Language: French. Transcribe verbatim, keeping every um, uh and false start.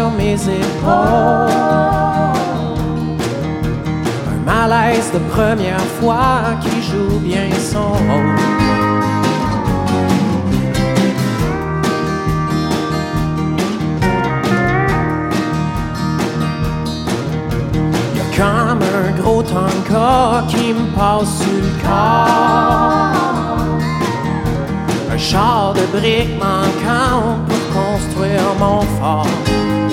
sur mes épaules. Un malaise de première fois qui joue bien son rôle. Comme un gros tanka qui me passe sur le corps. Un char de briques manquant pour construire mon fort.